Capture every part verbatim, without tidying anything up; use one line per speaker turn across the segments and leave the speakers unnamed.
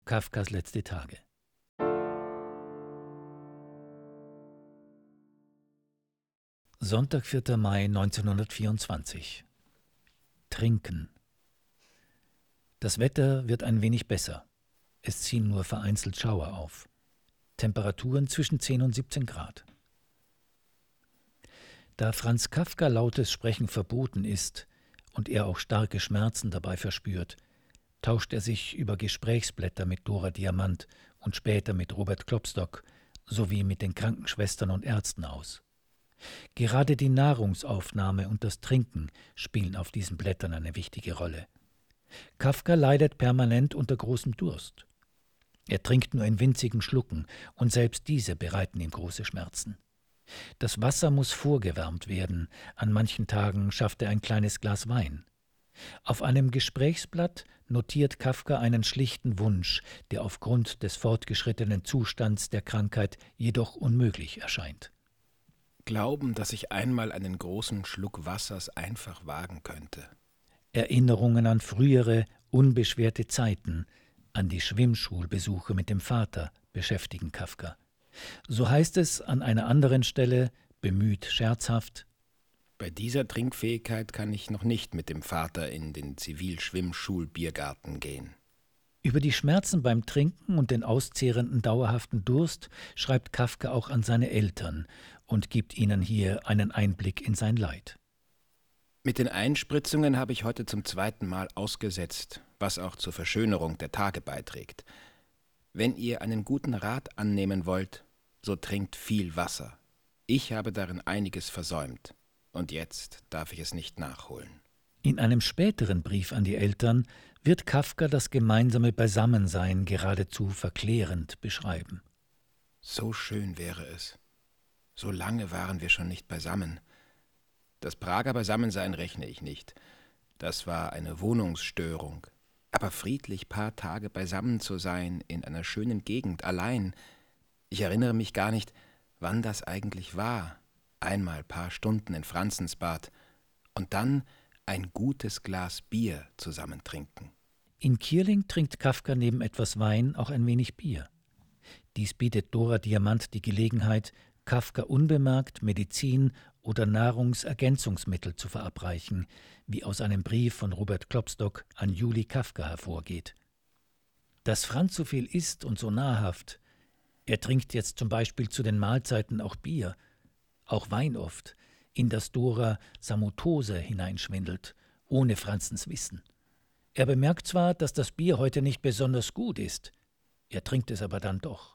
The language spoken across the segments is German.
Kafkas letzte Tage. Sonntag, vierter Mai neunzehnhundertvierundzwanzig. Trinken. Das Wetter wird ein wenig besser. Es ziehen nur vereinzelt Schauer auf. Temperaturen zwischen zehn und siebzehn Grad. Da Franz Kafka lautes Sprechen verboten ist und er auch starke Schmerzen dabei verspürt, tauscht er sich über Gesprächsblätter mit Dora Diamant und später mit Robert Klopstock sowie mit den Krankenschwestern und Ärzten aus. Gerade die Nahrungsaufnahme und das Trinken spielen auf diesen Blättern eine wichtige Rolle. Kafka leidet permanent unter großem Durst. Er trinkt nur in winzigen Schlucken und selbst diese bereiten ihm große Schmerzen. Das Wasser muss vorgewärmt werden, an manchen Tagen schafft er ein kleines Glas Wein. Auf einem Gesprächsblatt notiert Kafka einen schlichten Wunsch, der aufgrund des fortgeschrittenen Zustands der Krankheit jedoch unmöglich erscheint.
Glauben, dass ich einmal einen großen Schluck Wassers einfach wagen könnte.
Erinnerungen an frühere, unbeschwerte Zeiten, an die Schwimmschulbesuche mit dem Vater beschäftigen Kafka. So heißt es an einer anderen Stelle, bemüht scherzhaft:
Bei dieser Trinkfähigkeit kann ich noch nicht mit dem Vater in den Zivilschwimmschul-Biergarten gehen.
Über die Schmerzen beim Trinken und den auszehrenden dauerhaften Durst schreibt Kafka auch an seine Eltern und gibt ihnen hier einen Einblick in sein Leid.
Mit den Einspritzungen habe ich heute zum zweiten Mal ausgesetzt, was auch zur Verschönerung der Tage beiträgt. Wenn ihr einen guten Rat annehmen wollt, so trinkt viel Wasser. Ich habe darin einiges versäumt, und jetzt darf ich es nicht nachholen.
In einem späteren Brief an die Eltern wird Kafka das gemeinsame Beisammensein geradezu verklärend beschreiben.
So schön wäre es. So lange waren wir schon nicht beisammen. Das Prager Beisammensein rechne ich nicht. Das war eine Wohnungsstörung. Aber friedlich paar Tage beisammen zu sein, in einer schönen Gegend, allein. Ich erinnere mich gar nicht, wann das eigentlich war. Einmal paar Stunden in Franzensbad und dann ein gutes Glas Bier zusammen trinken.
In Kierling trinkt Kafka neben etwas Wein auch ein wenig Bier. Dies bietet Dora Diamant die Gelegenheit, Kafka unbemerkt Medizin oder Nahrungsergänzungsmittel zu verabreichen, wie aus einem Brief von Robert Klopstock an Julie Kafka hervorgeht. Dass Franz so viel isst und so nahrhaft, er trinkt jetzt zum Beispiel zu den Mahlzeiten auch Bier, auch Wein oft, in das Dora Samotose hineinschwindelt, ohne Franzens Wissen. Er bemerkt zwar, dass das Bier heute nicht besonders gut ist, er trinkt es aber dann doch.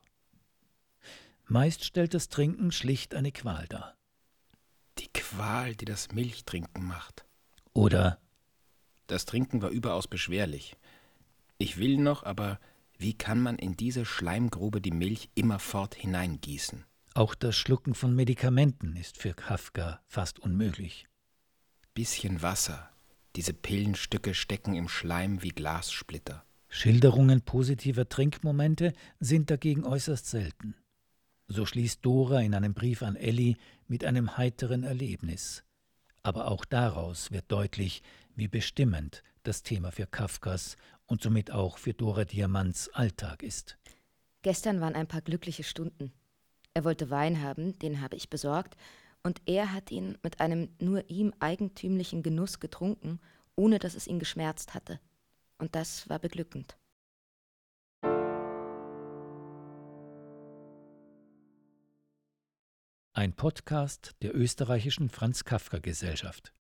Meist stellt das Trinken schlicht eine Qual dar.
Die Qual, die das Milchtrinken macht.
Oder:
Das Trinken war überaus beschwerlich. Ich will noch, aber wie kann man in diese Schleimgrube die Milch immerfort hineingießen?
Auch das Schlucken von Medikamenten ist für Kafka fast unmöglich.
Bisschen Wasser. Diese Pillenstücke stecken im Schleim wie Glassplitter.
Schilderungen positiver Trinkmomente sind dagegen äußerst selten. So schließt Dora in einem Brief an Elli mit einem heiteren Erlebnis. Aber auch daraus wird deutlich, wie bestimmend das Thema für Kafkas und somit auch für Dora Diamants Alltag ist.
Gestern waren ein paar glückliche Stunden. Er wollte Wein haben, den habe ich besorgt, und er hat ihn mit einem nur ihm eigentümlichen Genuss getrunken, ohne dass es ihn geschmerzt hatte. Und das war beglückend.
Ein Podcast der österreichischen Franz-Kafka-Gesellschaft.